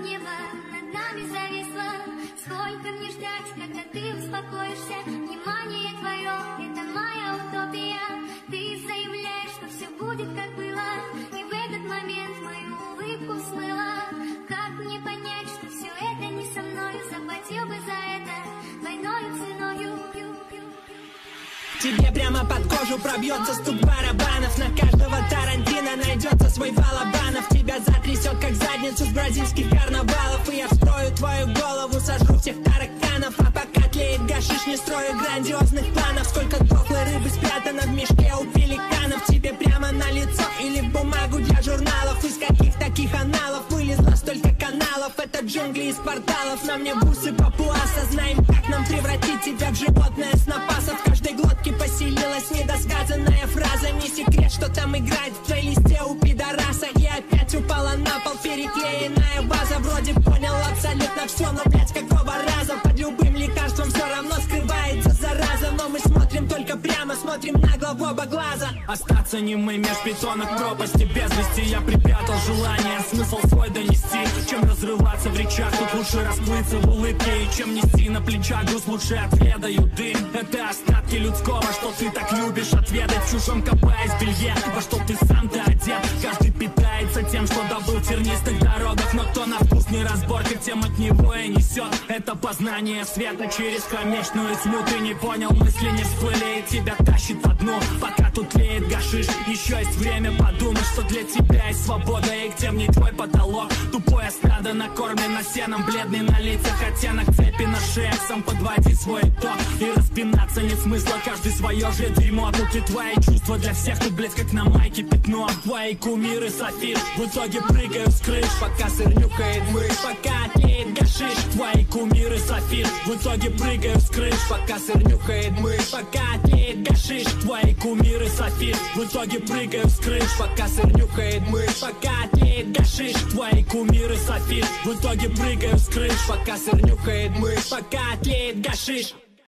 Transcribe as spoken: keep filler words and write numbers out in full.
небо над нами зависло. Сколько мне ждать, когда ты успокоишься? Внимание твое, это моя утопия. Ты заявляешь, что все будет как было, и в этот момент мою улыбку смыла. Как мне понять, что все это не со мной? Заплатил бы за это двойной ценою. Тебе прямо под кожу пробьется стук барабанов. На каждого Тарантино найдется свой Балабанов. Тебя затрясет, как задницу с бразильских карнавалов. И я встрою твою голову, сожру всех тараканов. А пока тлеет гашиш, не строю грандиозных планов. Сколько дохлой рыбы спрятано в мешке у пеликанов. Тебе прямо на лицо или в бумагу для журналов. Из каких таких аналов вылезло столько каналов? Это джунгли из порталов. На мне бусы папуа. Осознаем, как нам превратить тебя в животное с напасов. В каждой глотке поселилась недосказанная фраза. Не секрет, что там играет в плейлисте у пидораса. И опять упала на пол переклеенная база. Вроде понял абсолютно все, но, блять, какого раза? Под любым лекарством все равно скрывается зараза. Но мы смотрим только прямо, смотрим нагло в оба глаза. Остаться немым меж бетонок пропасти без вести. Я припрятал желание, смысл свой донести. Чем разрываться в речах, тут лучше расплыться в улыбке. И чем нести на плечах груз, лучше отведаю дым. Это остатки людского, что ты так любишь отведать. В чужом копаясь в белье, во что ты сам-то одет. Каждый питается тем, что добыл в тернистых дорогах. Но кто на вкус не разборка, тем от него и несет. Это познание света через кромешную тьму. Ты не понял, мысли не всплыли, и тебя тащит по дну. Пока тут тлеет гашиш, еще есть время подумать, что для тебя есть свобода, и где мне твой потолок. Тупое стадо накормлено сеном, бледный на лицах оттенок цепи на шее. Сам подводи свой итог, и распинаться нет смысла. Каждый свое же дерьмо, тут и твои чувства для всех. Тут, блядь, как на майке пятно. Твои кумиры сафир, в итоге прыгаю с крыш. Пока сыр нюхает мышь, пока тлеет гашиш. Твои кумиры сафир, в итоге прыгаю с крыш. Пока сыр нюхает мышь, пока тлеет гашиш. Твои кумиры сафир, в итоге прыгаю с крыш. Пока сыр нюхает мышь, пока тлеет гашиш. Твои кумиры сафир, в итоге прыгаю с крыш. Пока сыр нюхает мышь, пока тлеет гашиш.